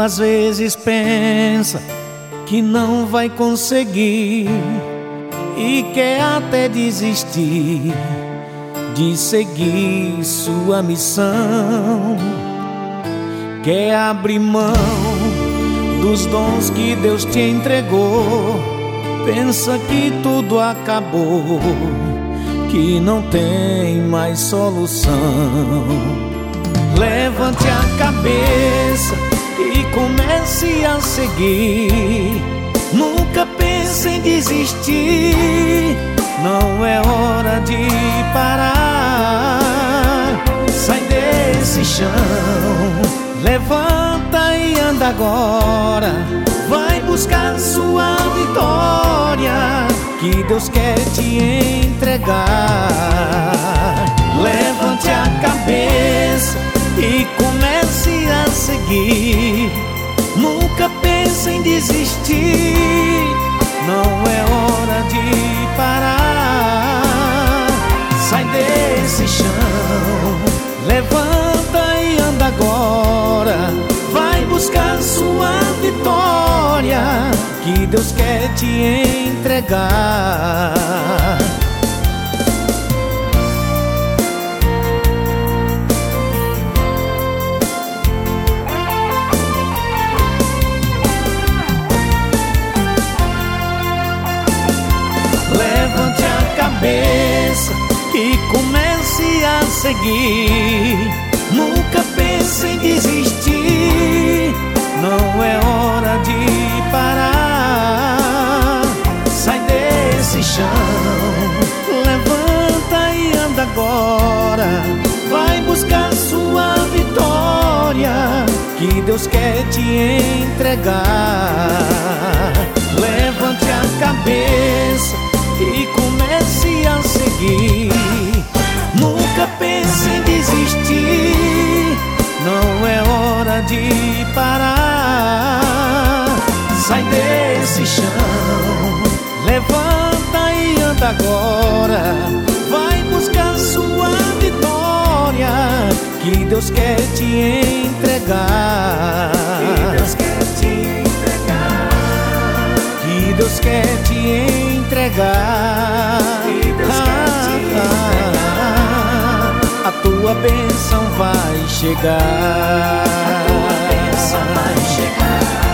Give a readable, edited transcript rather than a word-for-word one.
às vezes pensa que não vai conseguir e quer até desistir de seguir sua missão. Quer abrir mão dos dons que Deus te entregou. Pensa que tudo acabou, que não tem mais solução. Levante a cabeça e comece a seguir. Nunca pense em desistir, não é hora de parar. Sai desse chão, levanta e anda agora. Vai buscar sua vitória, que Deus quer te entregar. Levante a cabeça e comece a seguir. Nunca pense em desistir, não é hora de parar. Sai desse chão, levanta e anda agora. Vai buscar sua vitória, que Deus quer te entregar. Levante a cabeça e comece a seguir. Nunca pense em desistir, não é hora de parar. Sai desse chão, levanta e anda agora. Vai buscar sua vitória, que Deus quer te entregar. Levante a cabeça e comece a seguir. Nunca pense em desistir, não é hora de parar. Sai desse chão, levanta e anda agora. Vai buscar sua vitória, que Deus quer te entregar. Que Deus quer te entregar. A tua bênção vai chegar.